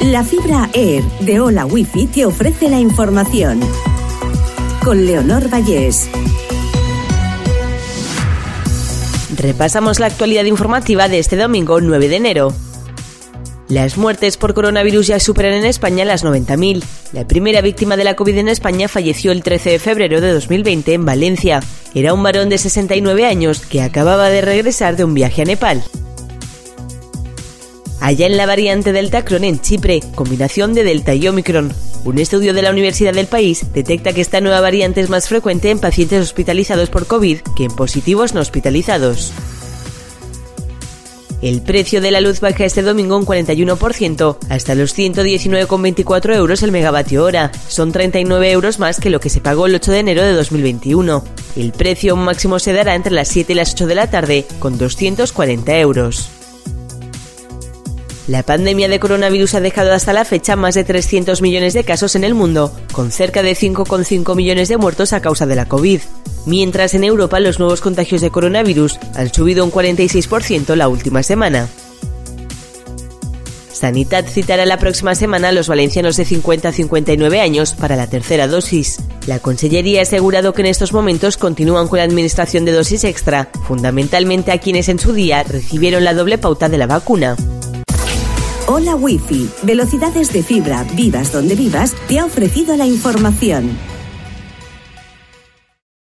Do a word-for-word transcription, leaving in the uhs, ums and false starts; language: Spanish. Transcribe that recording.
La fibra Air de Hola Wifi te ofrece la información. Con Leonor Vallés. Repasamos la actualidad informativa de este domingo nueve de enero. Las muertes por coronavirus ya superan en España las noventa mil. La primera víctima de la COVID en España falleció el trece de febrero de dos mil veinte en Valencia. Era un varón de sesenta y nueve años que acababa de regresar de un viaje a Nepal. Allá en la variante Delta Cron en Chipre, combinación de Delta y Omicron. Un estudio de la Universidad del país detecta que esta nueva variante es más frecuente en pacientes hospitalizados por COVID que en positivos no hospitalizados. El precio de la luz baja este domingo un cuarenta y uno por ciento, hasta los ciento diecinueve coma veinticuatro euros el megavatio hora. Son treinta y nueve euros más que lo que se pagó el ocho de enero de dos mil veintiuno. El precio máximo se dará entre las siete y las ocho de la tarde, con doscientos cuarenta euros. La pandemia de coronavirus ha dejado hasta la fecha más de trescientos millones de casos en el mundo, con cerca de cinco coma cinco millones de muertos a causa de la COVID. Mientras en Europa los nuevos contagios de coronavirus han subido un cuarenta y seis por ciento la última semana. Sanitat citará la próxima semana a los valencianos de cincuenta a cincuenta y nueve años para la tercera dosis. La Consellería ha asegurado que en estos momentos continúan con la administración de dosis extra, fundamentalmente a quienes en su día recibieron la doble pauta de la vacuna. Hola Wifi, velocidades de fibra, vivas donde vivas, te ha ofrecido la información.